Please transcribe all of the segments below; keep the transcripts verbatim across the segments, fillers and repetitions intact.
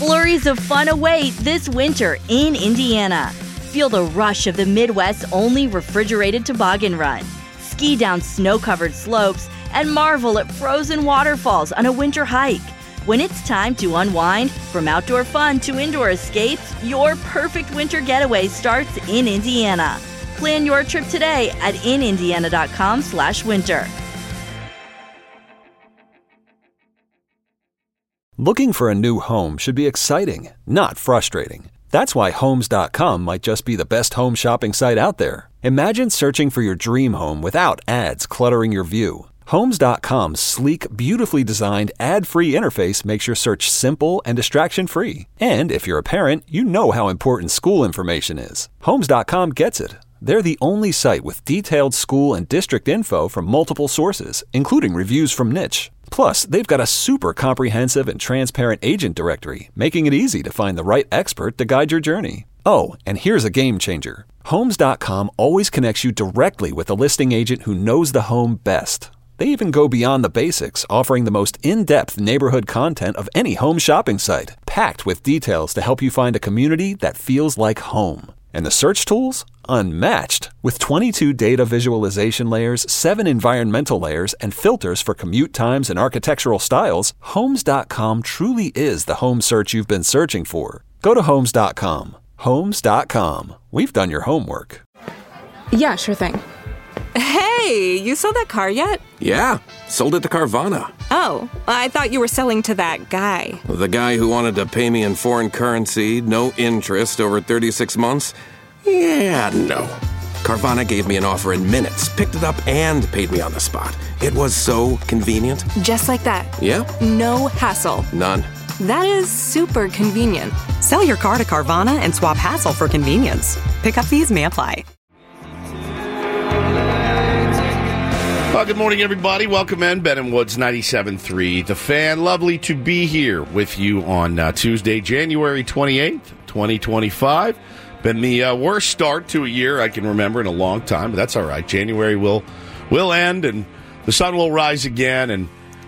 Flurries of fun await this winter in Indiana. Feel the rush of the Midwest's only refrigerated toboggan run. Ski down snow-covered slopes and marvel at frozen waterfalls on a winter hike. When it's time to unwind, from outdoor fun to indoor escapes, your perfect winter getaway starts in Indiana. Plan your trip today at in indiana dot com slash winter. Looking for a new home should be exciting, not frustrating. That's why Homes dot com might just be the best home shopping site out there. Imagine searching for your dream home without ads cluttering your view. Homes dot com's sleek, beautifully designed, ad-free interface makes your search simple and distraction-free. And if you're a parent, you know how important school information is. Homes dot com gets it. They're the only site with detailed school and district info from multiple sources, including reviews from Niche. Plus, they've got a super comprehensive and transparent agent directory, making it easy to find the right expert to guide your journey. Oh, and here's a game changer. Homes dot com always connects you directly with a listing agent who knows the home best. They even go beyond the basics, offering the most in-depth neighborhood content of any home shopping site, packed with details to help you find a community that feels like home. And the search tools? Unmatched. With twenty-two data visualization layers, seven environmental layers, and filters for commute times and architectural styles, Homes dot com truly is the home search you've been searching for. Go to Homes dot com. Homes dot com. We've done your homework. Yeah, sure thing. Hey, you sold that car yet? Yeah, sold it to Carvana. Oh, I thought you were selling to that guy. The guy who wanted to pay me in foreign currency, no interest, over thirty-six months? Yeah, no. Carvana gave me an offer in minutes, picked it up, and paid me on the spot. It was so convenient. Just like that. Yeah? No hassle. None. That is super convenient. Sell your car to Carvana and swap hassle for convenience. Pickup fees may apply. Well, good morning, everybody. Welcome in. Ben and Woods, ninety-seven point three. The Fan. Lovely to be here with you on uh, Tuesday, January twenty-eighth, twenty twenty-five. Been the uh, worst start to a year I can remember in a long time, but that's all right. January will will end, and the sun will rise again, and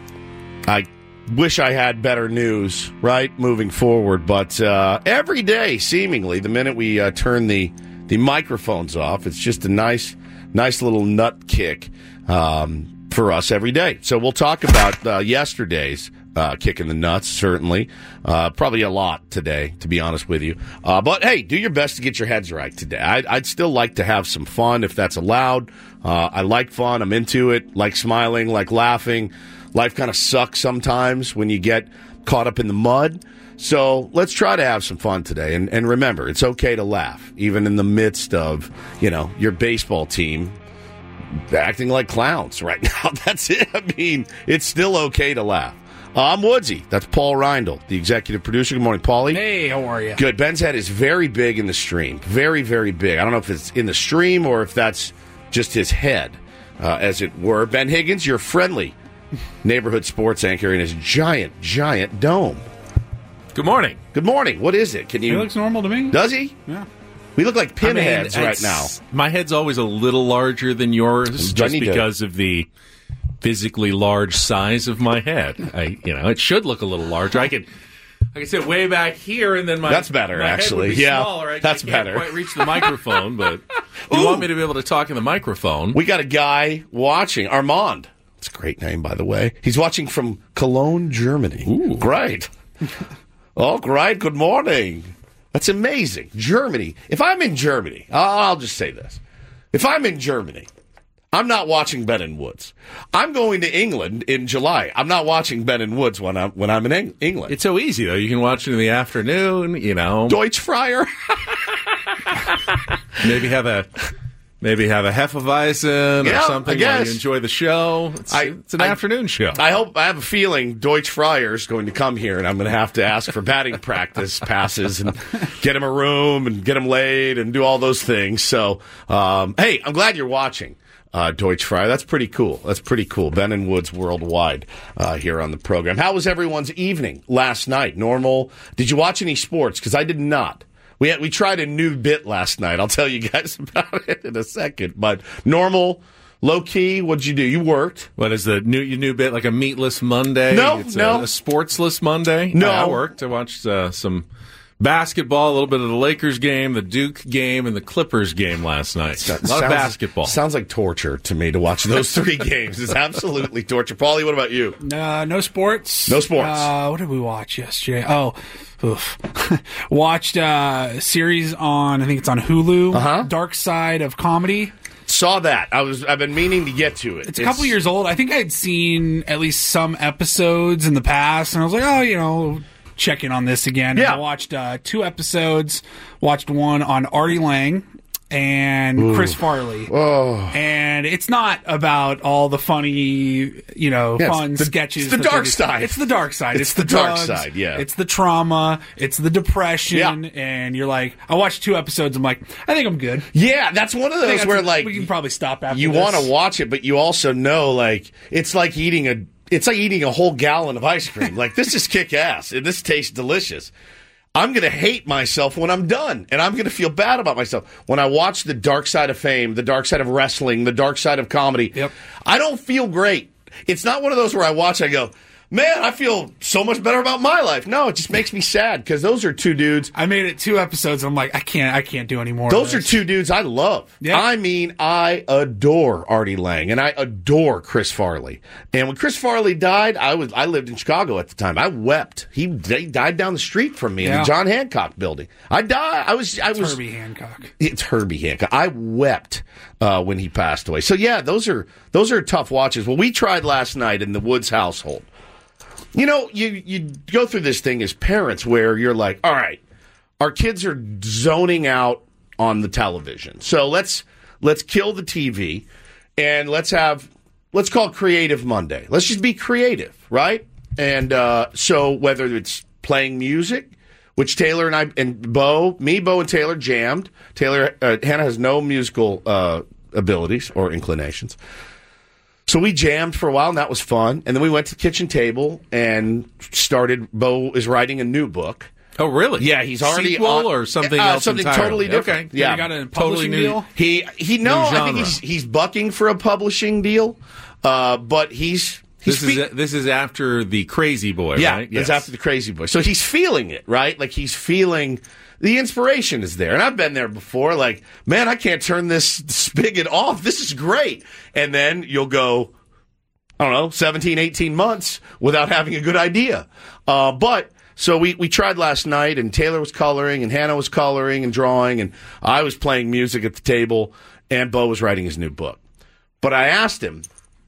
I wish I had better news, right, moving forward. But uh, every day, seemingly, the minute we uh, turn the, the microphones off, it's just a nice, nice little nut kick um, for us every day. So we'll talk about uh, yesterday's uh, kick in the nuts, certainly. Uh, probably a lot today, to be honest with you. Uh, but, hey, do your best to get your heads right today. I'd, I'd still like to have some fun if that's allowed. Uh, I like fun. I'm into it. Like smiling, like laughing. Life kind of sucks sometimes when you get caught up in the mud. So let's try to have some fun today. And, and remember, it's okay to laugh, even in the midst of, you know, your baseball team acting like clowns right now. That's it. I mean, it's still okay to laugh. Uh, I'm Woodsy. That's Paul Reindl, the executive producer. Good morning, Paulie. Hey, how are you? Good. Ben's head is very big in the stream. Very, very big. I don't know if it's in the stream or if that's just his head, uh, as it were. Ben Higgins, your friendly neighborhood sports anchor in his giant, giant dome. Good morning. Good morning. What is it? Can you? He looks normal to me. Does he? Yeah. We look like pinheads I mean, right now. My head's always a little larger than yours, just Johnny because of the physically large size of my head. I, you know, it should look a little larger. I could, I could sit way back here, and then my that's better. my Actually, head would be yeah, smaller. I, that's I can't better. Quite reach the microphone, but you want me to be able to talk in the microphone. We got a guy watching, Armand. It's a great name, by the way. He's watching from Cologne, Germany. Ooh. Great. Oh, great. Good morning. That's amazing. Germany. If I'm in Germany, I'll just say this. If I'm in Germany, I'm not watching Ben and Woods. I'm going to England in July. I'm not watching Ben and Woods when I'm when I'm in Eng- England. It's so easy, though. You can watch it in the afternoon, you know. Deutsch Fryer. Maybe have a... Maybe have a Hefeweizen yeah, or something while you enjoy the show. It's, I, it's an I, afternoon show. I hope I have a feeling Deutsch Fryer is going to come here, and I'm going to have to ask for batting practice passes and get him a room and get him laid and do all those things. So, um, hey, I'm glad you're watching uh, Deutsch Fryer. That's pretty cool. That's pretty cool. Ben and Woods worldwide uh, here on the program. How was everyone's evening last night? Normal? Did you watch any sports? Because I did not. We had, we tried a new bit last night. I'll tell you guys about it in a second. But normal Low key, what'd you do? You worked. What is the new your new bit like a meatless Monday? No, it's no. a, a sportsless Monday. No. I worked. I watched uh, some basketball, a little bit of the Lakers game, the Duke game, and the Clippers game last night. That a lot sounds, of basketball. Sounds like torture to me to watch those three games. It's absolutely torture. Paulie, what about you? Uh, no sports. No sports. Uh, what did we watch yesterday? Oh, oof. watched uh, a series on, I think it's on Hulu, Uh-huh. Dark Side of Comedy. Saw that. I was. I've been meaning to get to it. It's a couple years old. I think I'd seen at least some episodes in the past, and I was like, oh, you know, check in on this again. Yeah. And I watched uh, two episodes. Watched one on Artie Lang and Ooh. Chris Farley. Oh. And it's not about all the funny, you know, Yeah, it's fun the- sketches. it's the that dark they do. side. It's the dark side. It's It's, the the, dark drugs, side, yeah. It's the trauma. It's the depression. Yeah. And you're like, I watched two episodes. I'm like, I think I'm good. Yeah, that's one of I think those that's where a- like we can probably stop after you this. want to watch it, but you also know like it's like eating a it's like eating a whole gallon of ice cream. Like this is kick ass and this tastes delicious. I'm going to hate myself when I'm done, and I'm going to feel bad about myself. When I watch the dark side of fame, the dark side of wrestling, the dark side of comedy, Yep. I don't feel great. It's not one of those where I watch, I go, man, I feel so much better about my life. No, it just makes me sad because those are two dudes. I made it two episodes. I'm like, I can't, I can't do any more. Those of are this. two dudes I love. Yeah. I mean, I adore Artie Lang and I adore Chris Farley. And when Chris Farley died, I was I lived in Chicago at the time. I wept. He, he died down the street from me in Yeah. the John Hancock building. I died. I was. I It's was. Herbie Hancock. It's Herbie Hancock. I wept uh, when he passed away. So yeah, those are those are tough watches. Well, we tried last night in the Woods household. You know, you, you go through this thing as parents where you're like, all right, our kids are zoning out on the television. So let's let's kill the T V and let's have, let's call it Creative Monday. Let's just be creative, right? And uh, so whether it's playing music, which Taylor and I, and Bo, me, Bo, and Taylor jammed. Taylor, uh, Hannah has no musical uh, abilities or inclinations. So we jammed for a while, and that was fun. And then we went to the kitchen table and started. Bo is writing a new book. Oh, really? Yeah, he's already Sequel on, or something uh, else something entirely? totally different. Okay. Yeah, He got a Totally publishing new- deal. he he no, New I think genre. he's he's bucking for a publishing deal, uh, but he's he's This fe- is this is after the Crazy Boy, yeah, right? it's after the Crazy Boy. So he's feeling it, right? Like he's feeling the inspiration is there. And I've been there before. Like, man, I can't turn this spigot off. This is great. And then you'll go, I don't know, seventeen, eighteen months without having a good idea. Uh, but so we, we tried last night, and Taylor was coloring, and Hannah was coloring and drawing, and I was playing music at the table, and Bo was writing his new book. But I asked him,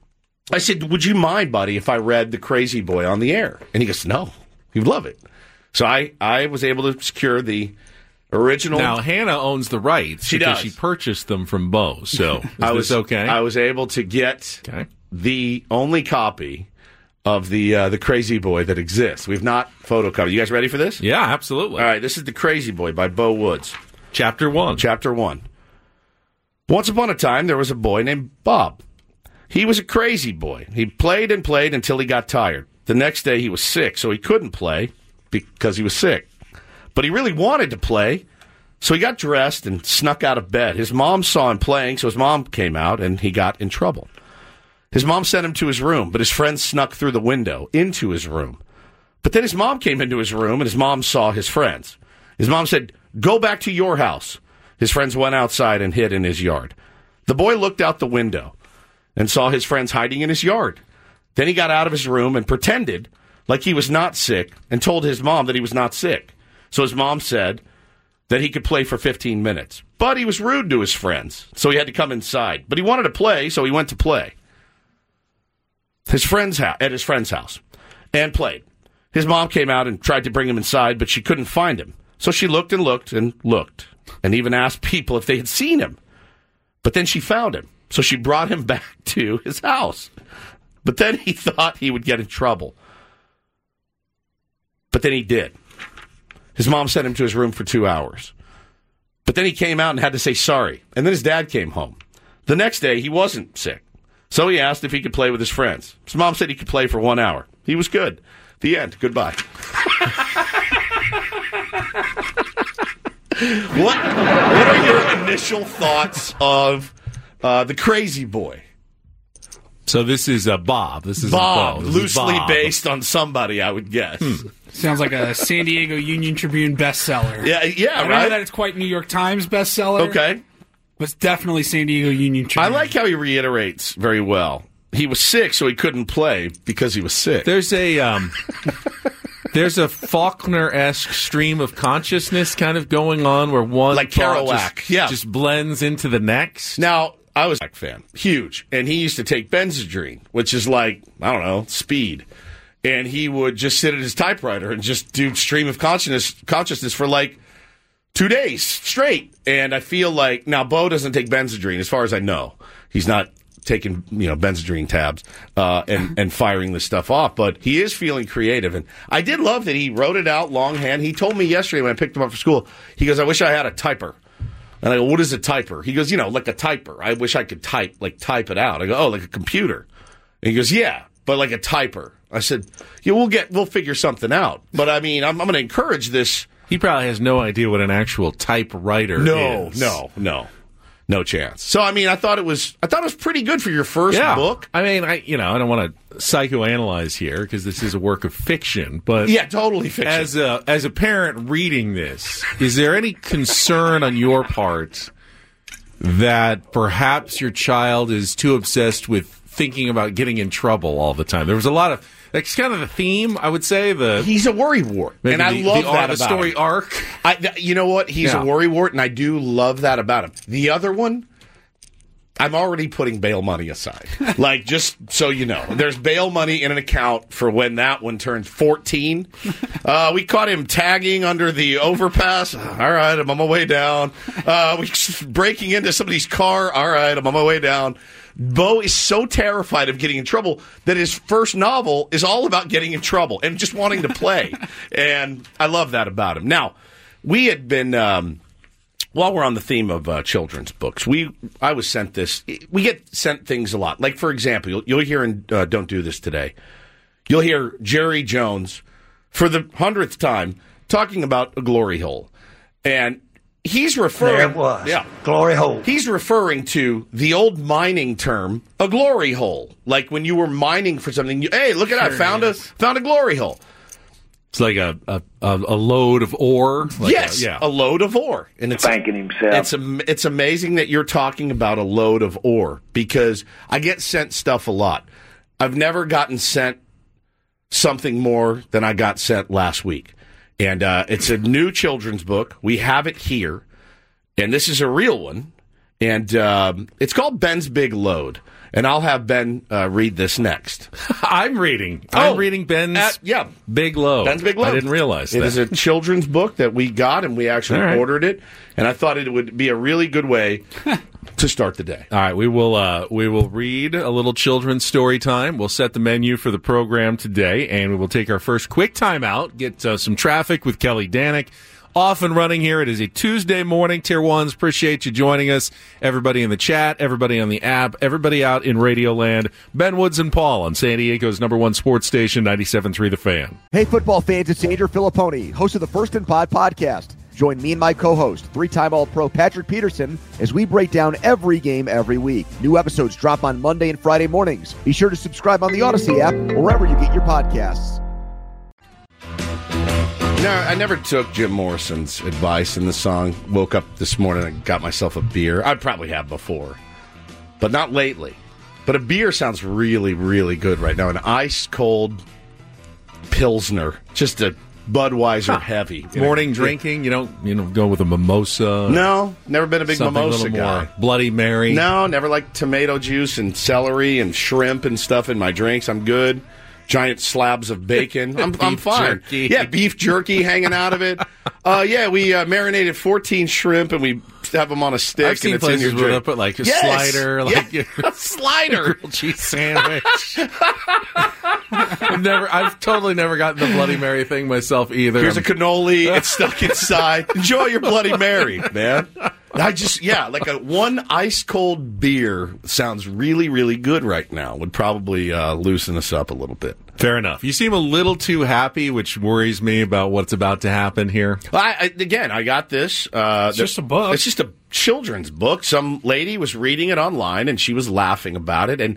I said, would you mind, buddy, if I read The Crazy Boy on the air? And he goes, no, he would love it. So I, I was able to secure the original. Now, Hannah owns the rights She because does. she purchased them from Bo. So is I this was okay? I was able to get Okay. the only copy of the uh, the Crazy Boy that exists. We've not photocopied. You guys ready for this? Yeah, absolutely. All right, this is The Crazy Boy by Bo Woods. Chapter one. Chapter one. Once upon a time, there was a boy named Bob. He was a crazy boy. He played and played until he got tired. The next day, he was sick, so he couldn't play because he was sick. But he really wanted to play, so he got dressed and snuck out of bed. His mom saw him playing, so his mom came out, and he got in trouble. His mom sent him to his room, but his friends snuck through the window into his room. But then his mom came into his room, and his mom saw his friends. His mom said, "Go back to your house." His friends went outside and hid in his yard. The boy looked out the window and saw his friends hiding in his yard. Then he got out of his room and pretended like he was not sick and told his mom that he was not sick. So his mom said that he could play for fifteen minutes. But he was rude to his friends, so he had to come inside. But he wanted to play, so he went to play. His friend's house, at his friend's house, and played. His mom came out and tried to bring him inside, but she couldn't find him. So she looked and looked and looked, and even asked people if they had seen him. But then she found him, so she brought him back to his house. But then he thought he would get in trouble. But then he did. His mom sent him to his room for two hours. But then he came out and had to say sorry. And then his dad came home. The next day, he wasn't sick. So he asked if he could play with his friends. His mom said he could play for one hour. He was good. The end. Goodbye. what, what are your initial thoughts of uh, The Crazy Boy? So this is uh, Bob. This is Bob, Bo. This loosely is Bob. based on somebody, I would guess. Hmm. Sounds like a San Diego Union Tribune bestseller. Yeah, yeah, I don't right? know that it's quite New York Times bestseller. Okay. But it's definitely San Diego Union Tribune. I like how he reiterates very well. He was sick, so he couldn't play because he was sick. There's a um, there's a Faulkner-esque stream of consciousness kind of going on where one Like thought Kerouac, just, yeah. just blends into the next. Now, I was a fan, huge, and he used to take Benzedrine, which is like, I don't know, speed. And he would just sit at his typewriter and just do stream of consciousness consciousness for like two days straight. And I feel like, now, Bo doesn't take Benzedrine, as far as I know. He's not taking, you know, Benzedrine tabs uh, and, and firing this stuff off, but he is feeling creative. And I did love that he wrote it out longhand. He told me yesterday when I picked him up for school, he goes, I wish I had a typer. And I go, what is a typer? He goes, you know, like a typer. I wish I could type, like type it out. I go, oh, like a computer. And he goes, yeah, but like a typer. I said, yeah, we'll get, we'll figure something out. But I mean, I'm, I'm going to encourage this. He probably has no idea what an actual typewriter No, is. no, no. No chance. So I mean, I thought it was. I thought it was pretty good for your first Yeah. book. I mean, I you know, I don't want to psychoanalyze here because this is a work of fiction, but Yeah, totally fiction. as a as a parent reading this, is there any concern on your part that perhaps your child is too obsessed with thinking about getting in trouble all the time? There was a lot of that's kind of the theme, I would say. The He's a worrywart, maybe and I the, love the, that the about story him. arc. I, th- you know what? He's Yeah. a worrywart, and I do love that about him. The other one, I'm already putting bail money aside. Like, just so you know, there's bail money in an account for when that one turns fourteen. Uh, we caught him tagging under the overpass. All right, I'm on my way down. Uh, we breaking into somebody's car. All right, I'm on my way down. Bo is so terrified of getting in trouble that his first novel is all about getting in trouble and just wanting to play. And I love that about him. Now, we had been, um, while we're on the theme of uh, children's books, we I was sent this. We get sent things a lot. Like, for example, you'll, you'll hear in uh, Don't Do This Today, you'll hear Jerry Jones, for the hundredth time, talking about a glory hole. And he's referring... There it was. Yeah. Glory hole. He's referring to the old mining term, a glory hole. Like when you were mining for something, you, hey, look at that, I found a, found a glory hole. It's like a a, a load of ore. Like yes, a, yeah. a load of ore. And it's, Thanking himself. It's, am- it's amazing that you're talking about a load of ore because I get sent stuff a lot. I've never gotten sent something more than I got sent last week. And uh, it's a new children's book. We have it here. And this is a real one. And um, it's called Ben's Big Load. And I'll have Ben uh, read this next. I'm reading. Oh, I'm reading Ben's at- yeah. Big Load. Ben's Big Load. I didn't realize It that. is a children's book that we got, and we actually All right. ordered it. And I thought it would be a really good way to start the day. All right, we will uh, we will read a little children's story time. We'll set the menu for the program today, and we will take our first quick time out, get uh, some traffic with Kelly Danick. Off and running here. It is a Tuesday morning. Tier ones, appreciate you joining us. Everybody in the chat, everybody on the app, everybody out in Radio Land. Ben Woods and Paul on San Diego's number one sports station, ninety-seven point three The Fan. Hey, football fans, it's Andrew Filipponi, host of the First and Pod podcast. Join me and my co-host, three-time All-Pro Patrick Peterson, as we break down every game every week. New episodes drop on Monday and Friday mornings. Be sure to subscribe on the Odyssey app or wherever you get your podcasts. No, I never took Jim Morrison's advice in the song. Woke up this morning and got myself a beer. I probably have before, but not lately. But a beer sounds really, really good right now. An ice-cold Pilsner. Just a Budweiser Huh. heavy. Morning drinking, you don't you know go with a mimosa. No, never been a big something mimosa a little guy. more Bloody Mary. No, never liked tomato juice and celery and shrimp and stuff in my drinks. I'm good. Giant slabs of bacon. I'm, I'm Beef fine. jerky. Yeah, beef jerky hanging out of it. Uh, yeah, we uh, marinated fourteen shrimp and we have them on a stick. I've seen and it's in places your where drink. they put like a Yes! slider, like Yeah. a slider, grilled cheese sandwich. I've never, I've totally never gotten the Bloody Mary thing myself either. Here's a I'm- cannoli. It's stuck inside. Enjoy your Bloody Mary, man. I just, yeah, like a one ice cold beer sounds really, really good right now. Would probably uh, loosen us up a little bit. Fair enough. You seem a little too happy, which worries me about what's about to happen here. I, I, again, I got this. Uh, It's just a book. It's just a children's book. Some lady was reading it online, and she was laughing about it. And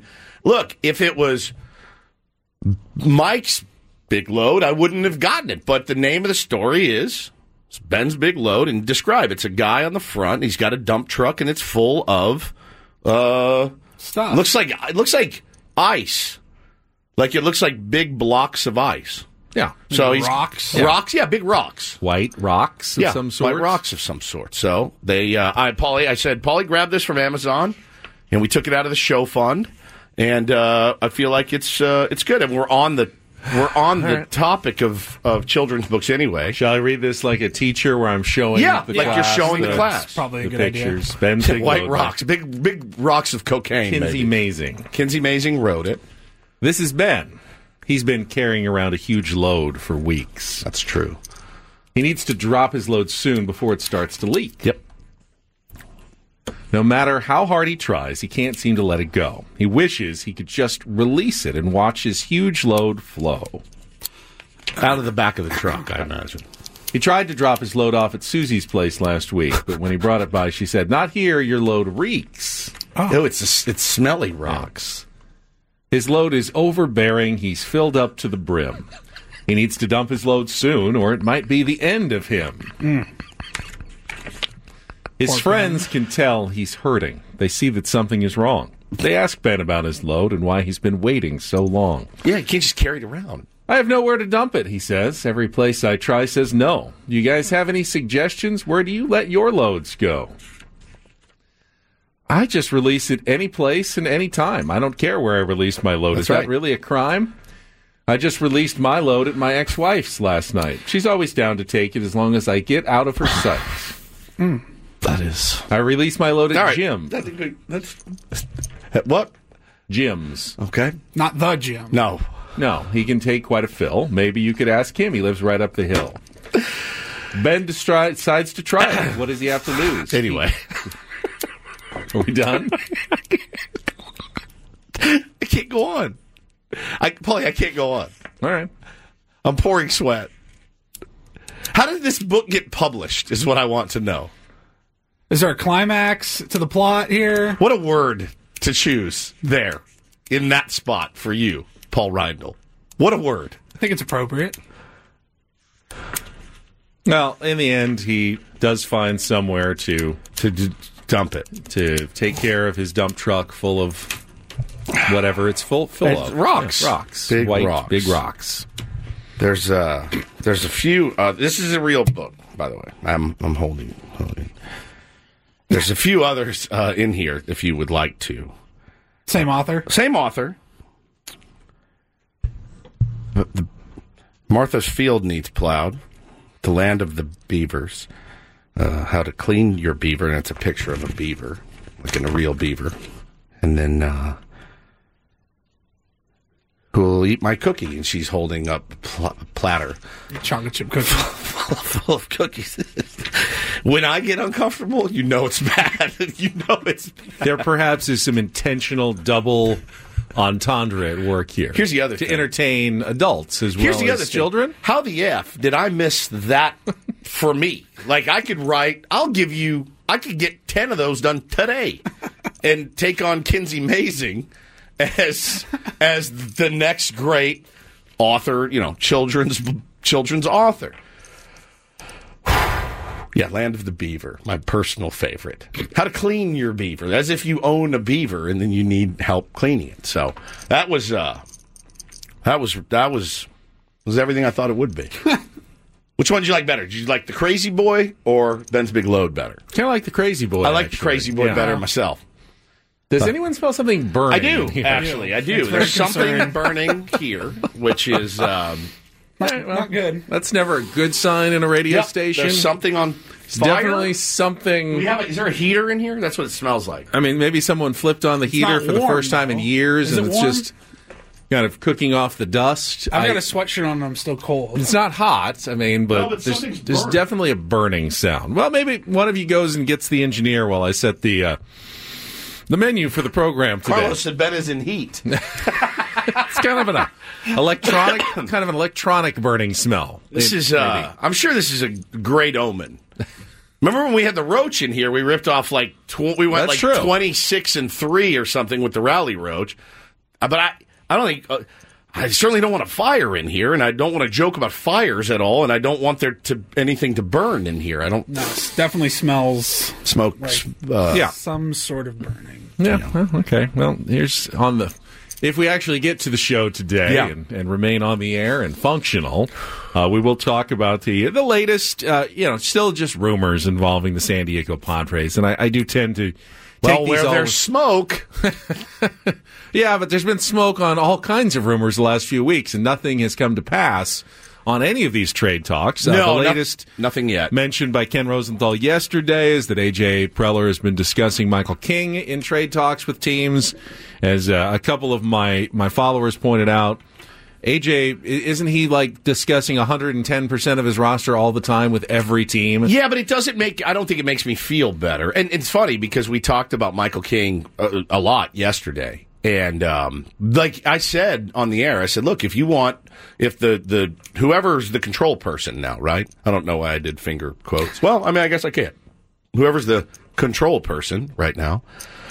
look, if it was Mike's Big Load, I wouldn't have gotten it. But the name of the story is it's Ben's Big Load, and describe it's a guy on the front. He's got a dump truck, and it's full of uh, stuff. Looks like it looks like ice, like it looks like big blocks of ice. Yeah. So he's rocks, rocks, yeah, big rocks, white rocks of yeah, some sort, white rocks of some sort. So they, uh, I, Paulie, I said, Paulie, grab this from Amazon, and we took it out of the show fund, and uh, I feel like it's uh, it's good, and we're on the we're on the right. topic of, of children's books anyway. Shall I read this like a teacher, where I'm showing? Yeah, the like class, you're showing the, the class, probably a the good pictures. idea. Ben's Big white Load, rocks, big big rocks of cocaine. Kinsey maybe. Mazing. Kinsey Mazing wrote it. This is Ben. He's been carrying around a huge load for weeks. That's true. He needs to drop his load soon before it starts to leak. Yep. No matter how hard he tries, he can't seem to let it go. He wishes he could just release it and watch his huge load flow. Out of the back of the truck, I imagine. He tried to drop his load off at Susie's place last week, but when he brought it by, she said, "Not here, your load reeks." Oh, oh it's a, it's smelly rocks. His load is overbearing. He's filled up to the brim. He needs to dump his load soon, or it might be the end of him. Mm. His Poor friends Ben. can tell he's hurting. They see that something is wrong. They ask Ben about his load and why he's been waiting so long. Yeah, you can't just carry it around. I have nowhere to dump it, he says. Every place I try says no. You guys have any suggestions? Where do you let your loads go? I just release it any place and any time. I don't care where I release my load. That's Is that right. really a crime? I just released my load at my ex-wife's last night. She's always down to take it as long as I get out of her sight. Mm. That is. I release my load at All right. Jim. That's, a good, that's what? Jim's. Okay. Not the gym. No. No, he can take quite a fill. Maybe you could ask him. He lives right up the hill. Ben destri- decides to try it. What does he have to lose? Anyway. Are we done? I can't go on. I, Paulie, I can't go on. All right. I'm pouring sweat. How did this book get published is what I want to know. Is there a climax to the plot here? What a word to choose there in that spot for you, Paul Reindl. What a word. I think it's appropriate. Well, in the end, he does find somewhere to To d- dump it. to take care of his dump truck full of whatever it's full, full It's of. rocks. Yeah, rocks. Big White, rocks. big rocks. There's uh there's a few uh, this is a real book, by the way. I'm I'm holding holding. There's a few others uh, in here if you would like to. Same author. Same author. The, the, Martha's Field Needs Plowed. The Land of the Beavers. Uh, how to clean your beaver, and it's a picture of a beaver, like in a real beaver. And then uh, who'll eat my cookie? And she's holding up a pl- platter Chocolate chip cookie. full of cookies. When I get uncomfortable, you know it's bad. You know it's bad. There perhaps is some intentional double entendre at work here. Here's the other to thing. entertain adults as Here's well the as other thing. children. How the F did I miss that for me? Like, I could write, I'll give you, I could get ten of those done today and take on Kinsey Mazing as as the next great author, you know, children's children's author. Yeah, Land of the Beaver, my personal favorite. How to clean your beaver, as if you own a beaver and then you need help cleaning it. So that was uh, that was that was was everything I thought it would be. Which one did you like better? Did you like the Crazy Boy or Ben's Big Load better? Kind of like the Crazy Boy. I like actually. the Crazy Boy Yeah. better myself. Does anyone smell something burning? I do, here? actually. I do. That's very There's something concerning. burning here, which is um, Not, not good. That's never a good sign in a radio yep, station. There's something on It's fire. definitely something. We have a, is there a heater in here? That's what it smells like. I mean, maybe someone flipped on the heater not for the warm, first time in though. years, Is and it it's warm? just kind of cooking off the dust. I've I- got a sweatshirt on and I'm still cold. It's not hot, I mean, but, No, but there's, something's there's burning. definitely a burning sound. Well, maybe one of you goes and gets the engineer while I set the uh, the menu for the program today. Carlos said Ben is in heat. It's kind of an uh, electronic, kind of an electronic burning smell. This It- is, uh, I'm sure this is a great omen. Remember when we had the roach in here? We ripped off like, tw- we went That's like true. twenty-six and three or something with the rally roach. but I, I don't think. Uh, I certainly don't want a fire in here, and I don't want to joke about fires at all, and I don't want there to anything to burn in here. I don't. No, it definitely smells smoke. Like uh, yeah, some sort of burning. Yeah. You know. Well, okay. Well, here's on the. If we actually get to the show today yeah. and, and remain on the air and functional, uh, we will talk about the the latest. Uh, you know, still just rumors involving the San Diego Padres, and I, I do tend to. Well, Take where these there's smoke. Yeah, but there's been smoke on all kinds of rumors the last few weeks, and nothing has come to pass on any of these trade talks. Uh, no, the latest no, nothing yet. Mentioned by Ken Rosenthal yesterday is that A J Preller has been discussing Michael King in trade talks with teams. As uh, a couple of my, my followers pointed out, A J, isn't he like discussing one hundred ten percent of his roster all the time with every team? Yeah, but it doesn't make, I don't think it makes me feel better. And it's funny because we talked about Michael King a, a lot yesterday. And um, like I said on the air, I said, look, if you want, if the, the whoever's the control person now, right? I don't know why I did finger quotes. Well, I mean, I guess I can't. Whoever's the control person right now,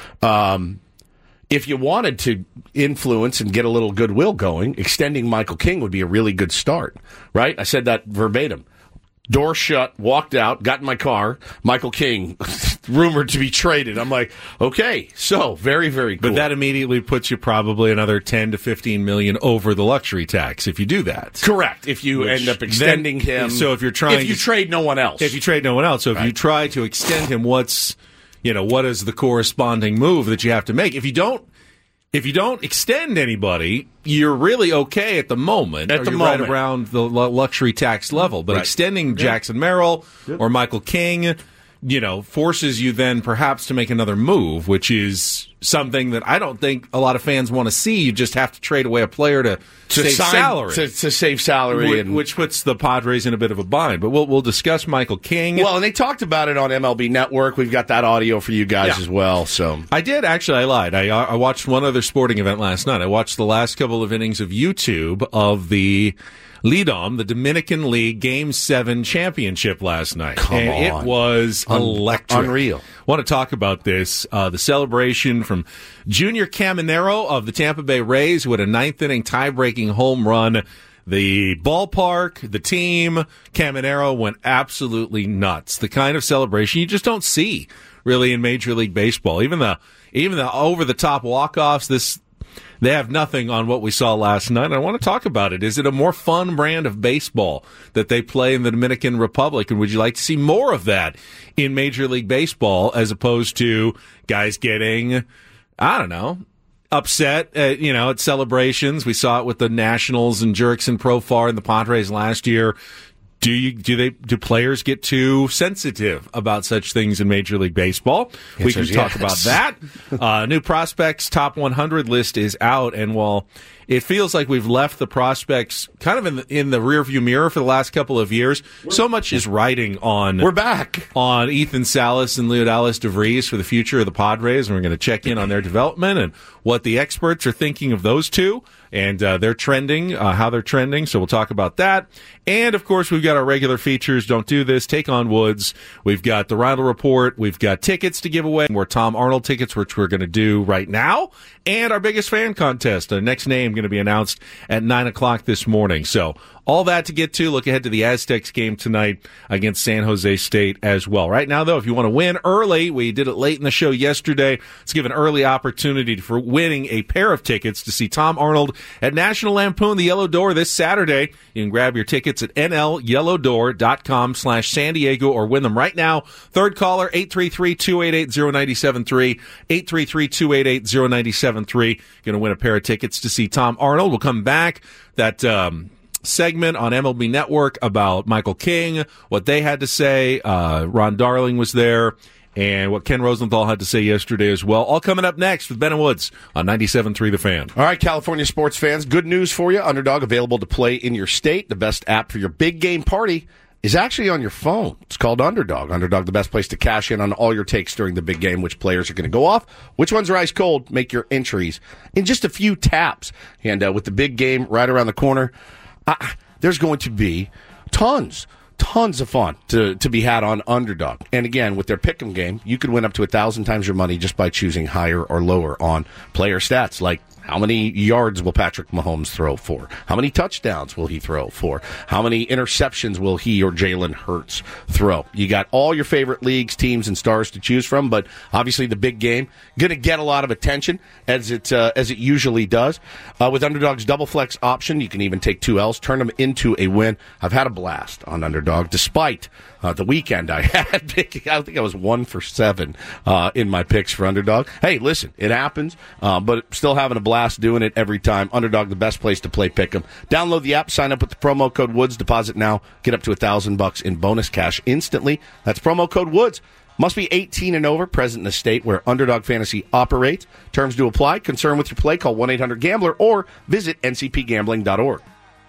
um, if you wanted to influence and get a little goodwill going, extending Michael King would be a really good start, right? I said that verbatim. Door shut, walked out, got in my car. Michael King, rumored to be traded. I'm like, okay, so very, very cool. But that immediately puts you probably another ten to fifteen million over the luxury tax if you do that. Correct. If you Which end up extending then, him. So if you're trying, if you to, trade no one else, if you trade no one else, so if right. you try to extend him, what's you know what is the corresponding move that you have to make? If you don't. If you don't extend anybody, you're really okay at the moment. At or the you're moment. right around the luxury tax level. But right. extending Jackson Merrill or Michael King, you know, forces you then perhaps to make another move, which is something that I don't think a lot of fans want to see. You just have to trade away a player to, to save sign, salary. To, to save salary. Which, and, which puts the Padres in a bit of a bind. But we'll, we'll discuss Michael King. Well, and they talked about it on M L B Network. We've got that audio for you guys Yeah. as well. So I did, actually. I lied. I, I watched one other sporting event last night. I watched the last couple of innings of YouTube of the Lidom, the Dominican League Game seven Championship last night. Come and on. it was Un- electric. unreal. Want to talk about this. Uh, the celebration from Junior Caminero of the Tampa Bay Rays, who had a ninth inning tie-breaking home run. The ballpark, the team, Caminero went absolutely nuts. The kind of celebration you just don't see really in Major League Baseball. Even the even the over-the-top walk-offs, this they have nothing on what we saw last night. I want to talk about it. Is it a more fun brand of baseball that they play in the Dominican Republic? And would you like to see more of that in Major League Baseball as opposed to guys getting, I don't know, upset at, you know, at celebrations? We saw it with the Nationals and Jurickson Profar and the Padres last year. Do you do they do players get too sensitive about such things in Major League Baseball? Yes, We can yes. talk about that. Uh, new prospects top one hundred list is out, and while it feels like we've left the prospects kind of in the, in the rearview mirror for the last couple of years, so much is riding on. we're back. on Ethan Salas and Leodalis DeVries for the future of the Padres, and we're going to check in on their development and what the experts are thinking of those two and uh, their trending, uh, how they're trending. So we'll talk about that. And, of course, we've got our regular features. Don't do this. Take on Woods. We've got the Rindle Report. We've got tickets to give away. More Tom Arnold tickets, which we're going to do right now. And our biggest fan contest. Our next name going to be announced at nine o'clock this morning. So all that to get to. Look ahead to the Aztecs game tonight against San Jose State as well. Right now, though, if you want to win early, we did it late in the show yesterday. Let's give an early opportunity for winning a pair of tickets to see Tom Arnold at National Lampoon The Yellow Door this Saturday. You can grab your tickets at nlyellowdoor.com slash San Diego or win them right now. Third caller, eight three three, two eight eight, zero nine seven three, eight three three, two eight eight, zero nine seven three. Going to win a pair of tickets to see Tom Arnold. We'll come back. That, um, segment on M L B Network about Michael King, what they had to say. Uh, Ron Darling was there, and what Ken Rosenthal had to say yesterday as well. All coming up next with Ben and Woods on ninety-seven point three The Fan. All right, California sports fans, good news for you. Underdog available to play in your state. The best app for your big game party is actually on your phone. It's called Underdog. Underdog, the best place to cash in on all your takes during the big game, which players are going to go off, which ones are ice cold. Make your entries in just a few taps. And uh, with the big game right around the corner, Uh, there's going to be tons, tons of fun to, to be had on Underdog. And again, with their pick'em game, you could win up to a thousand times your money just by choosing higher or lower on player stats like How many yards will Patrick Mahomes throw for? How many touchdowns will he throw for? How many interceptions will he or Jalen Hurts throw? You got all your favorite leagues, teams, and stars to choose from, but obviously the big game going to get a lot of attention as it uh, as it usually does. Uh, with Underdog's double flex option, you can even take two L's, turn them into a win. I've had a blast on Underdog, despite uh, the weekend I had. I think I was one for seven uh, in my picks for Underdog. Hey, listen, it happens, uh, but still having a blast doing it every time. Underdog, the best place to play Pick'em. Download the app, sign up with the promo code Woods, deposit now, get up to a thousand bucks in bonus cash instantly. That's promo code Woods. Must be eighteen and over, present in the state where Underdog Fantasy operates. Terms do apply. Concern with your play, call one eight hundred gambler or visit N C P gambling dot org.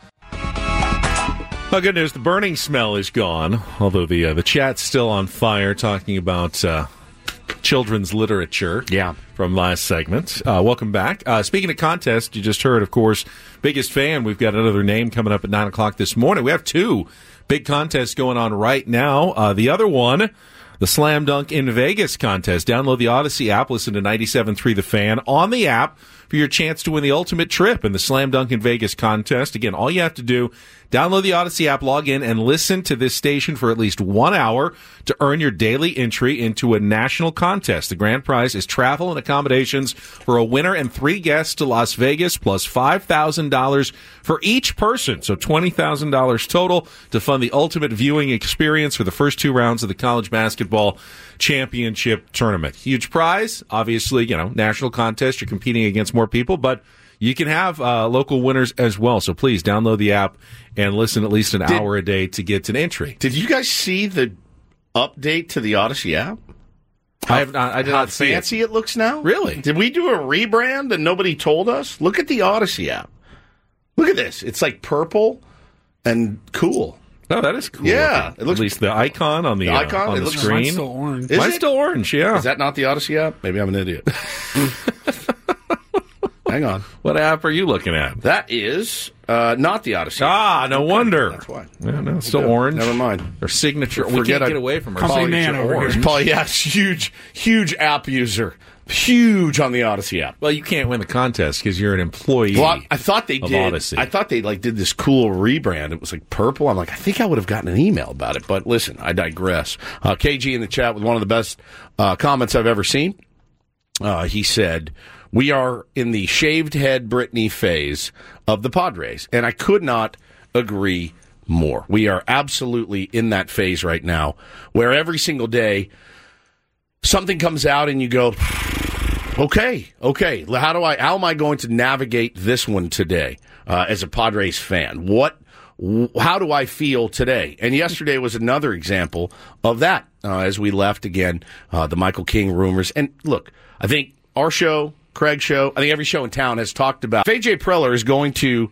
Well, good news, the burning smell is gone, although the uh, the chat's still on fire talking about uh, children's literature yeah. from last segment. Uh, welcome back. Uh, speaking of contests, you just heard, of course, Biggest Fan. We've got another name coming up at nine o'clock this morning. We have two big contests going on right now. Uh, the other one, the Slam Dunk in Vegas contest. Download the Odyssey app, listen to ninety-seven point three The Fan on the app for your chance to win the ultimate trip in the Slam Dunk in Vegas contest. Again, all you have to do, download the Odyssey app, log in, and listen to this station for at least one hour to earn your daily entry into a national contest. The grand prize is travel and accommodations for a winner and three guests to Las Vegas, plus five thousand dollars for each person. So twenty thousand dollars total to fund the ultimate viewing experience for the first two rounds of the college basketball championship tournament. Huge prize. Obviously, you know, national contest. You're competing against more people, but you can have uh, local winners as well. So please download the app and listen at least an did, hour a day to get an entry. Did you guys see the update to the Odyssey app? How, I have not. I did how not see fancy it. it looks now? Really? Did we do a rebrand and nobody told us? Look at the Odyssey app. Look at this. It's like purple and cool. Oh, that is cool. Yeah, it looks, at least the icon on the, the icon uh, on it the looks, screen. Mine's still orange. Is Mine's it? still orange. Yeah. Is that not the Odyssey app? Maybe I'm an idiot. Hang on. What app are you looking at? That is uh, not the Odyssey. Ah, no okay. wonder. That's why. Yeah, no, it's still okay. orange. Never mind. Their signature. Forget we can't I, get away from our Company signature man over orange. here. Paul, yeah, huge, huge app user. Huge on the Odyssey app. Well, you can't win the contest because you're an employee. Well, I, I thought they did. Odyssey. I thought they like did this cool rebrand. It was like purple. I'm like, I think I would have gotten an email about it. But listen, I digress. Uh, K G in the chat with one of the best uh, comments I've ever seen. Uh, he said, "We are in the shaved head Britney phase of the Padres," and I could not agree more. We are absolutely in that phase right now, where every single day something comes out and you go, okay, okay, how do I, how am I going to navigate this one today uh, as a Padres fan? What, how do I feel today? And yesterday was another example of that uh, as we left again, uh, the Michael King rumors. And look, I think our show, Craig's show, I think every show in town has talked about if A J Preller is going to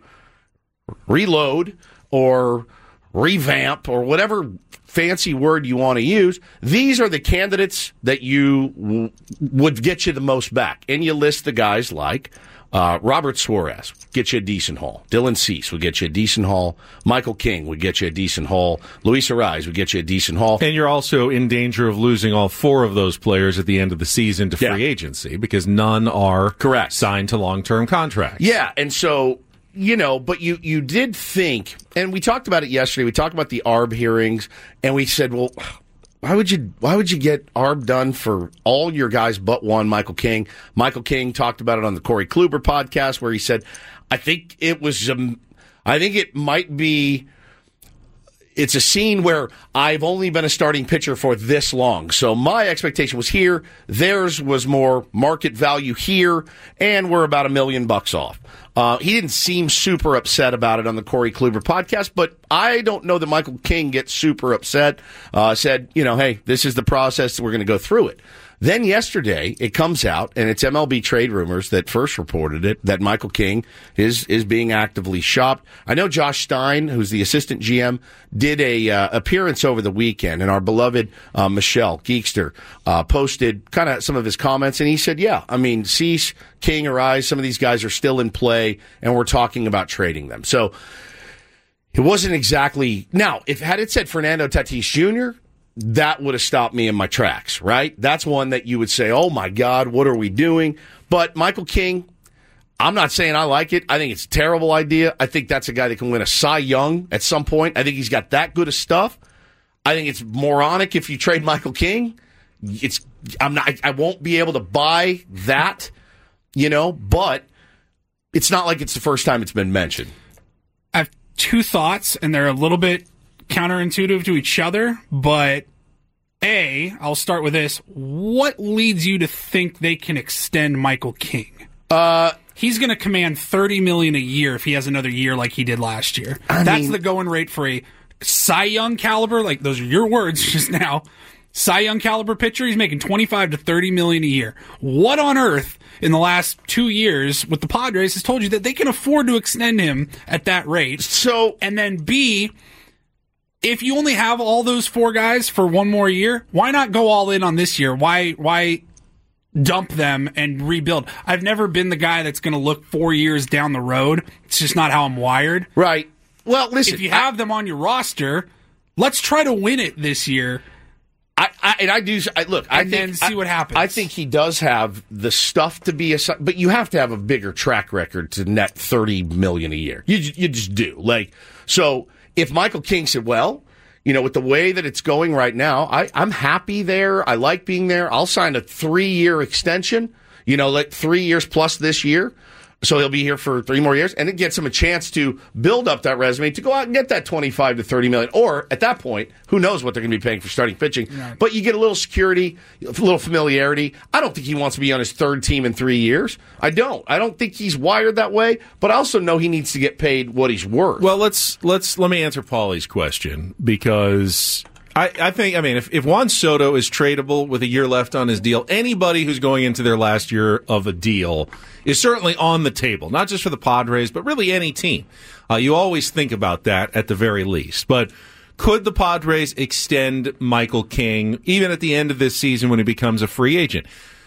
reload or revamp or whatever fancy word you want to use, these are the candidates that you w- would get you the most back. And you list the guys like uh, Robert Suarez, get you a decent haul. Dylan Cease would get you a decent haul. Michael King would get you a decent haul. Luis Arraez would get you a decent haul. And you're also in danger of losing all four of those players at the end of the season to free yeah. agency because none are correct signed to long-term contracts. Yeah, and so... You know, but you, you did think, and we talked about it yesterday, we talked about the A R B hearings, and we said, well, why would you why would you get A R B done for all your guys but one, Michael King? Michael King talked about it on the Corey Kluber podcast where he said, I think it was, um, I think it might be, it's a scene where I've only been a starting pitcher for this long. So my expectation was here, theirs was more market value here, and we're about a million bucks off. Uh, he didn't seem super upset about it on the Corey Kluber podcast, but I don't know that Michael King gets super upset. Uh, said, you know, hey, this is the process. We're going to go through it. Then yesterday, it comes out, and it's M L B Trade Rumors that first reported it, that Michael King is is being actively shopped. I know Josh Stein, who's the assistant G M, did a uh, appearance over the weekend, and our beloved uh, Michelle Geekster uh, posted kind of some of his comments, and he said, yeah, I mean, Cease, King, Arraez, some of these guys are still in play, and we're talking about trading them. So it wasn't exactly... Now, if had it said Fernando Tatis Junior, that would have stopped me in my tracks, right? That's one that you would say, oh, my God, what are we doing? But Michael King, I'm not saying I like it. I think it's a terrible idea. I think that's a guy that can win a Cy Young at some point. I think he's got that good of stuff. I think it's moronic if you trade Michael King. It's I'm not. I won't be able to buy that, you know. But it's not like it's the first time it's been mentioned. I have two thoughts, and they're a little bit counterintuitive to each other. But A, I'll start with this: what leads you to think they can extend Michael King? Uh. He's going to command thirty million dollars a year if he has another year like he did last year. I That's mean, the going rate for a Cy Young caliber. Like, those are your words just now. Cy Young caliber pitcher, he's making twenty-five to thirty million dollars a year. What on earth in the last two years with the Padres has told you that they can afford to extend him at that rate? So, and then B, if you only have all those four guys for one more year, why not go all in on this year? Why, why dump them and rebuild? I've never been the guy that's going to look four years down the road. It's just not how I'm wired. Right. Well, listen. If you have I, them on your roster, let's try to win it this year. I, I and I do. I, look, and I think, then see I, what happens. I think he does have the stuff to be a, but you have to have a bigger track record to net thirty million a year. You you just do. Like, so if Michael King said, well, you know, with the way that it's going right now, I, I'm happy there. I like being there. I'll sign a three-year extension, you know, like three years plus this year. So he'll be here for three more years, and it gets him a chance to build up that resume to go out and get that twenty-five to thirty million. Or at that point, who knows what they're going to be paying for starting pitching? Right. But you get a little security, a little familiarity. I don't think he wants to be on his third team in three years. I don't. I don't think he's wired that way. But I also know he needs to get paid what he's worth. Well, let's let's let me answer Paulie's question, because I, I think, I mean, if, if Juan Soto is tradable with a year left on his deal, anybody who's going into their last year of a deal is certainly on the table, not just for the Padres, but really any team. Uh, you always think about that at the very least. But could the Padres extend Michael King even at the end of this season when he becomes a free agent?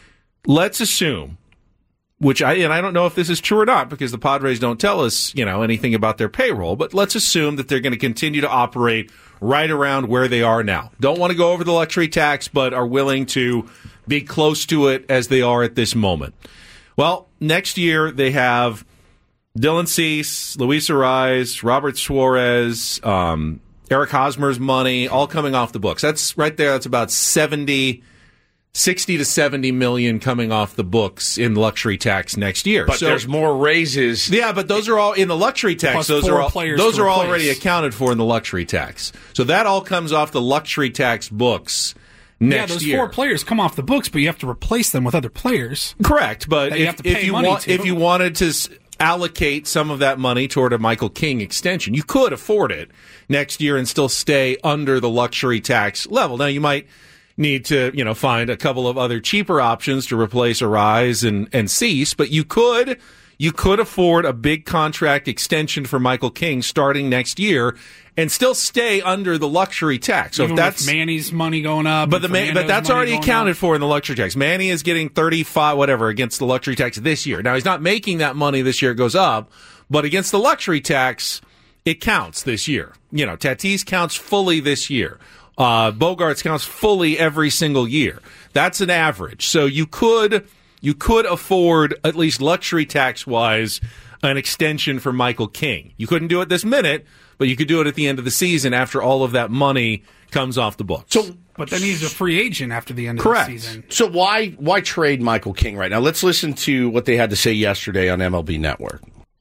Let's assume, which I, and I don't know if this is true or not because the Padres don't tell us, you know, anything about their payroll, but let's assume that they're going to continue to operate right around where they are now. Don't want to go over the luxury tax, but are willing to be close to it as they are at this moment. Well, next year they have Dylan Cease, Luis Arraez, Robert Suarez, um, Eric Hosmer's money, all coming off the books. That's right there. That's about seventy, sixty to seventy million coming off the books in luxury tax next year. But so, there's more raises. Yeah, but those are all in the luxury tax. Plus those four are all, players those are replace. already accounted for in the luxury tax. So that all comes off the luxury tax books next yeah, those year. four players come off the books, but you have to replace them with other players. Correct, but that you if, have to pay if you money want, to. if you wanted to allocate some of that money toward a Michael King extension, you could afford it next year and still stay under the luxury tax level. Now, you might need to, you know, find a couple of other cheaper options to replace Arraez and, and Cease, but you could you could afford a big contract extension for Michael King starting next year and still stay under the luxury tax. So Even if that's with Manny's money going up, but the Man, but that's already accounted up. for in the luxury tax. Manny is getting thirty-five whatever against the luxury tax this year. Now he's not making that money this year; it goes up, but against the luxury tax, it counts this year. You know, Tatis counts fully this year. Uh, Bogarts counts fully every single year. That's an average. So you could you could afford, at least luxury tax wise, an extension for Michael King. You couldn't do it this minute, but you could do it at the end of the season after all of that money comes off the books. So, but then he's a free agent after the end correct. of the season. So why why trade Michael King right now? Let's listen to what they had to say yesterday on M L B Network.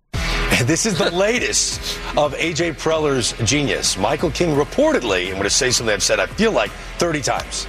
This is the latest of A J Preller's genius. Michael King reportedly, I'm going to say something I've said I feel like thirty times,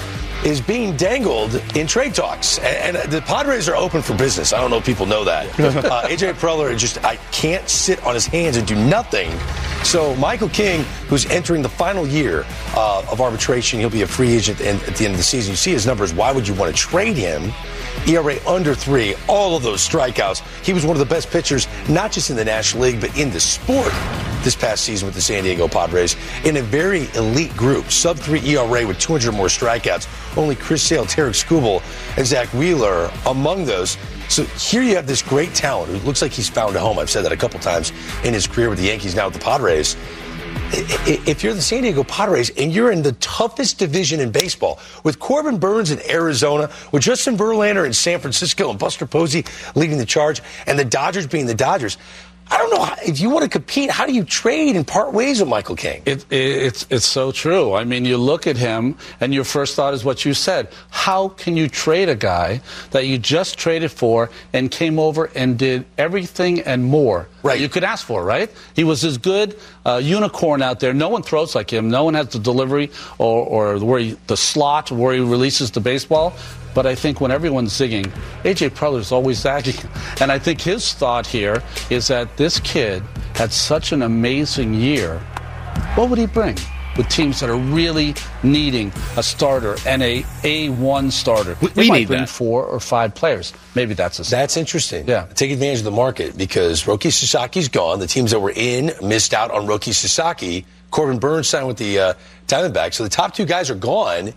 is being dangled in trade talks. And, and the Padres are open for business. I don't know if people know that. uh, A J Preller just I can't sit on his hands and do nothing. So Michael King, who's entering the final year uh, of arbitration, he'll be a free agent at the end of the season. You see his numbers. Why would you want to trade him? E R A under three, all of those strikeouts. He was one of the best pitchers, not just in the National League, but in the sport this past season with the San Diego Padres. In a very elite group, sub three E R A with two hundred more strikeouts. Only Chris Sale, Tarek Skubal, and Zach Wheeler among those. So here you have this great talent who looks like he's found a home. I've said that a couple times in his career with the Yankees, now with the Padres. if you're the San Diego Padres and you're in the toughest division in baseball, with Corbin Burns in Arizona, with Justin Verlander in San Francisco, and Buster Posey leading the charge, and the Dodgers being the Dodgers, I don't know, how, if you want to compete, how do you trade and part ways with Michael King? It, it, it's it's so true. I mean, you look at him, and your first thought is what you said. How can you trade a guy that you just traded for and came over and did everything and more right. that you could ask for, right? He was as good, uh, unicorn out there. No one throws like him. No one has the delivery or, or where he, the slot where he releases the baseball. But I think when everyone's zigging, A J Preller is always zagging. And I think his thought here is that this kid had such an amazing year. What would he bring with teams that are really needing a starter and a A one starter? We, they we might need bring that. four or five players. Maybe that's a That's interesting. Yeah. Take advantage of the market because Roki Sasaki's gone. The teams that were in missed out on Roki Sasaki. Corbin Burns signed with the uh, Diamondbacks. So the top two guys are gone.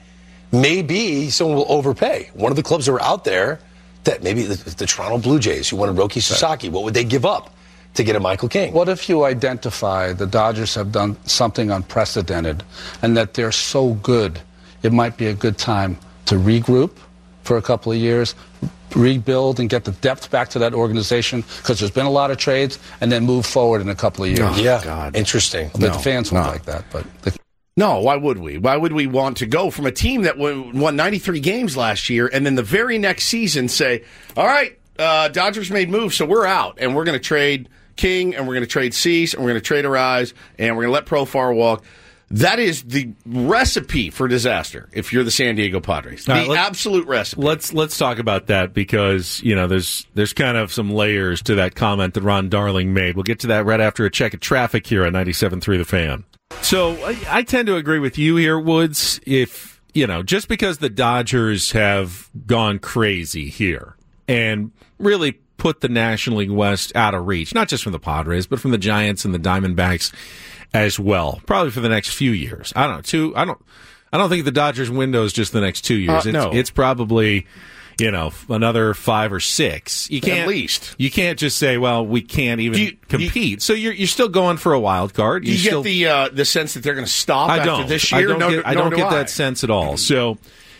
Maybe someone will overpay. One of the clubs that were out there, that maybe the, the Toronto Blue Jays, who wanted Roki Sasaki, what would they give up to get a Michael King? What if you identify the Dodgers have done something unprecedented and that they're so good, it might be a good time to regroup for a couple of years, rebuild and get the depth back to that organization because there's been a lot of trades, and then move forward in a couple of years. Oh, yeah, God. Interesting. The No, fans won't no. like that, but... The- No, why would we? Why would we want to go from a team that won won ninety-three games last year and then the very next season say, all right, uh, Dodgers made moves, so we're out, and we're going to trade King, and we're going to trade Cease, and we're going to trade Arise, and we're going to let Profar walk. That is the recipe for disaster if you're the San Diego Padres. The right, let's- absolute recipe. Let's let's talk about that because you know there's there's kind of some layers to that comment that Ron Darling made. We'll get to that right after a check of traffic here on ninety-seven point three The Fan. So I, I tend to agree with you here, Woods. If you know, just because the Dodgers have gone crazy here and really put the National League West out of reach, not just from the Padres, but from the Giants and the Diamondbacks as well, probably for the next few years. I don't know. Two. I don't. I don't think the Dodgers window is just the next two years. Uh, it's, no. it's probably, you know, another five or six. You can't At least. You can't just say, well, we can't even Do you- compete. you- so you're you're still going for a wild card. Do you still, get the uh, the sense that they're going to stop I after don't. this year? I don't no, get, I nor don't do get I. that sense at all. So,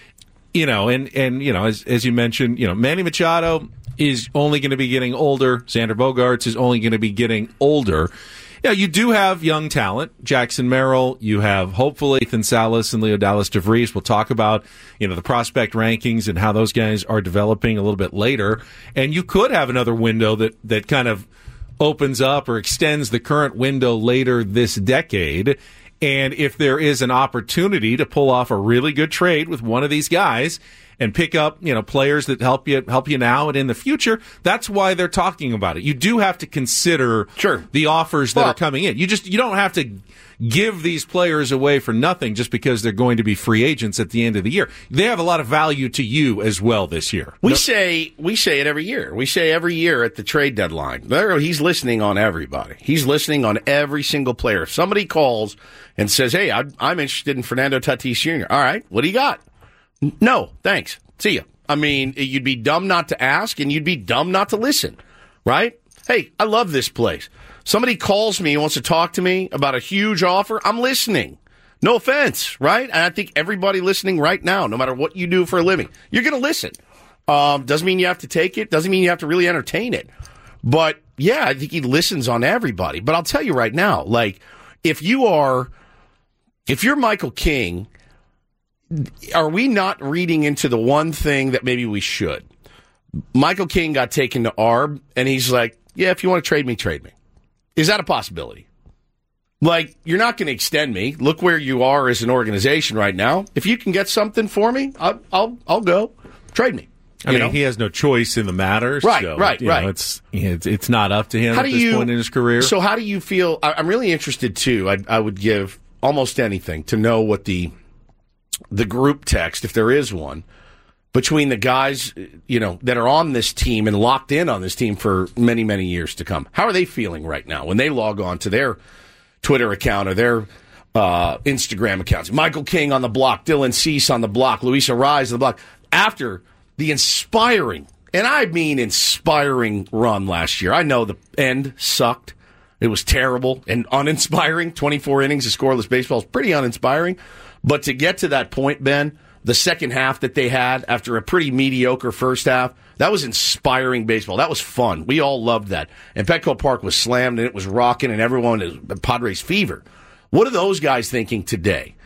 you know, and and you know, as as you mentioned, you know, Manny Machado is only going to be getting older. Xander Bogaerts is only going to be getting older. Yeah, you do have young talent, Jackson Merrill. You have hopefully Ethan Salas and Leo Dallas DeVries. We'll talk about you know the prospect rankings and how those guys are developing a little bit later. And you could have another window that that kind of opens up or extends the current window later this decade. And if there is an opportunity to pull off a really good trade with one of these guys and pick up, you know, players that help you help you now and in the future, that's why they're talking about it. You do have to consider Sure. the offers that Well- are coming in. You just you don't have to give these players away for nothing just because they're going to be free agents at the end of the year. They have a lot of value to you as well this year. We say we say it every year. We say every year at the trade deadline. There, he's listening on everybody. He's listening on every single player. If somebody calls and says, "Hey, I, I'm interested in Fernando Tatis Junior" All right, what do you got? No, thanks. See ya. I mean, you'd be dumb not to ask, and you'd be dumb not to listen, right? Hey, I love this place. Somebody calls me and wants to talk to me about a huge offer. I'm listening. No offense, right? And I think everybody listening right now, no matter what you do for a living, you're going to listen. Um, doesn't mean you have to take it. Doesn't mean you have to really entertain it. But, yeah, I think he listens on everybody. But I'll tell you right now, like, if you are, if you're Michael King, are we not reading into the one thing that maybe we should? Michael King got taken to A R B, and he's like, yeah, if you want to trade me, trade me. Is that a possibility? Like, you're not going to extend me. Look where you are as an organization right now. If you can get something for me, I'll I'll, I'll go. Trade me. I You mean, know? he has no choice in the matter. Right, so, right, you right. know, it's, it's it's not up to him How at do this you, point in his career. So how do you feel? I, I'm really interested, too. I, I would give almost anything to know what the the group text, if there is one, between the guys, you know, that are on this team and locked in on this team for many, many years to come. How are they feeling right now when they log on to their Twitter account or their uh, Instagram accounts? Michael King on the block, Dylan Cease on the block, Luis Arraez on the block. After the inspiring, and I mean inspiring run last year. I know the end sucked. It was terrible and uninspiring. twenty-four innings of scoreless baseball is pretty uninspiring. But to get to that point, Ben, the second half that they had after a pretty mediocre first half, that was inspiring baseball. That was fun. We all loved that. And Petco Park was slammed and it was rocking and everyone is Padres fever. What are those guys thinking today?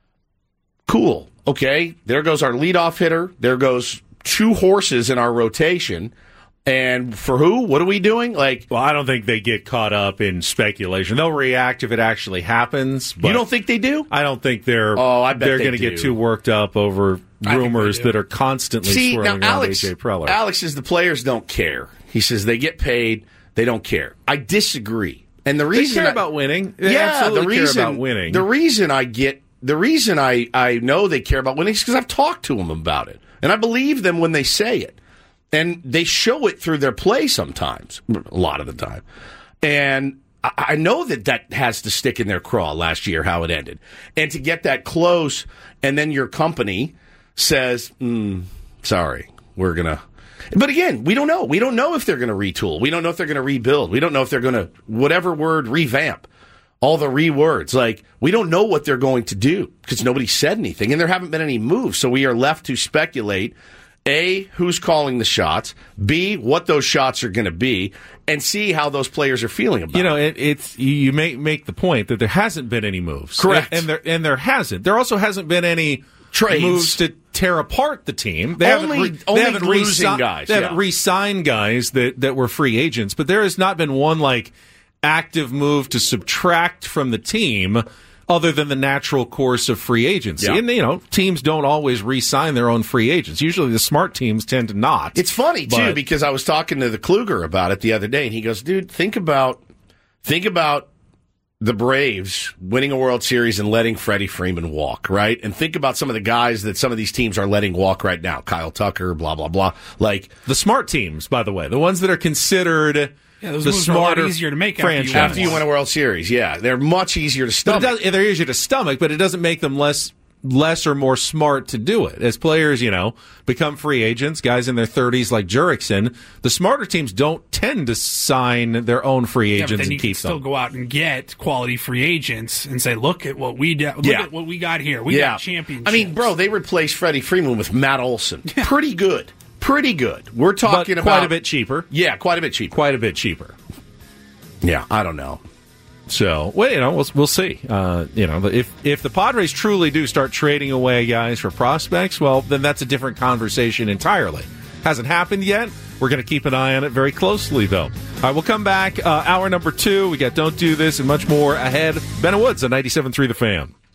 Cool. Okay, there goes our leadoff hitter. There goes two horses in our rotation. And for who? What are we doing? Like, well, I don't think they get caught up in speculation. They'll react if it actually happens. But you don't think they do? I don't think they're. Oh, I bet they're they going to do. get too worked up over rumors that are constantly See, swirling now around Alex, A J Preller. Alex says the players don't care. He says they get paid, they don't care. I disagree. And the reason they care I, about winning. They yeah, absolutely the reason, care about winning. The reason I get the reason I, I know they care about winning is because I've talked to them about it. And I believe them when they say it. And they show it through their play sometimes, a lot of the time. And I, I know that that has to stick in their craw last year, how it ended. And to get that close, and then your company says, mm, sorry, we're going to. But again, we don't know. We don't know if they're going to retool. We don't know if they're going to rebuild. We don't know if they're going to, whatever word, revamp. All the re-words. Like, we don't know what they're going to do because nobody said anything, and there haven't been any moves. So we are left to speculate. A, who's calling the shots, B, what those shots are going to be, and C, how those players are feeling about it. You know, it, it's you make make the point that there hasn't been any moves. Correct. And, and there and there hasn't. There also hasn't been any trades moves to tear apart the team. They only haven't re, only they haven't losing re-si- guys. They yeah. haven't re-signed guys that, that were free agents, but there has not been one like active move to subtract from the team other than the natural course of free agency. Yeah. And, you know, teams don't always re-sign their own free agents. Usually the smart teams tend to not. It's funny, too, but, because I was talking to the Kluger about it the other day, and he goes, dude, think about think about the Braves winning a World Series and letting Freddie Freeman walk, right? And think about some of the guys that some of these teams are letting walk right now. Kyle Tucker, blah, blah, blah. Like the smart teams, by the way, the ones that are considered... Yeah, those the moves are a lot smarter easier to make franchise. after you, after you win a World Series. Yeah, they're much easier to stomach. But it does, they're easier to stomach, but it doesn't make them less less or more smart to do it. As players, you know, become free agents, guys in their thirties like Jurickson, the smarter teams don't tend to sign their own free agents yeah, but then and you keep can still them. go out and get quality free agents and say, look at what we do, look Yeah. at what we got here. We yeah. got championships. I mean, bro, they replaced Freddie Freeman with Matt Olson. Pretty good. Pretty good. We're talking but about quite a bit cheaper. Yeah, quite a bit cheaper. Quite a bit cheaper. Yeah, I don't know. So, well, you know, we'll we'll see. Uh, you know, if if the Padres truly do start trading away guys for prospects, well, then that's a different conversation entirely. Hasn't happened yet. We're going to keep an eye on it very closely, though. All right, we'll come back. Uh, hour number two. We got Don't Do This and much more ahead. Ben and Woods on ninety-seven point three The Fan.